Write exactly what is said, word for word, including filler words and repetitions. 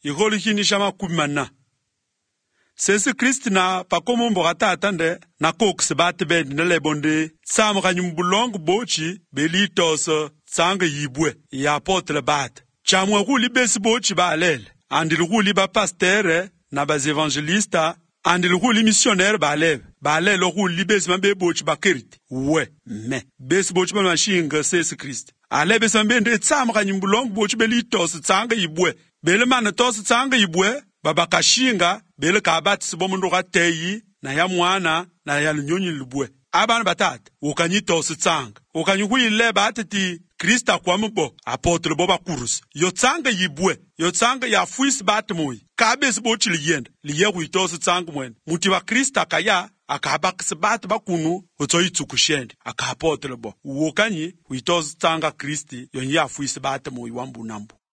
igoli hini shama kumana. Sesi Kristi na pakomo mbogata atande na koks bat bed na lebonde sam kanyumbulong bochi belitos sang yibwe ya apotre bat. Chamwe ruli besi bochi ba alel. Andil ruli ba pastere na bas evangelista. Andil ruli missionnaire ba alel. Ba alel ruli besi mambe bochi ba kiriti. We, me. Besi bochi ba mashinga sesi Kristi. Ale besi mambe nde sam kanyumbulong bochi belitos sang yibwe. Bele mana tos sang yibwe. Baba kashinga bele kabati sibomundu gateyi na ya mwana na ya lunyonyi lubwe. Abana batata ukanyito sitsanga. Ukanyuhile batati Krista kwa mbo apotre boba kurus. Yo tsanga yibwe, yo tsanga ya fuis batmoy. Kabes bochi liyenda, liye huito sitsanga mwen. Muti wa Krista kaya akabakse bat bakunu utoi tsukushende akapotre bo. Uokanyi huito sitsanga Kristi yo ya fuis batmoy wambu nambu.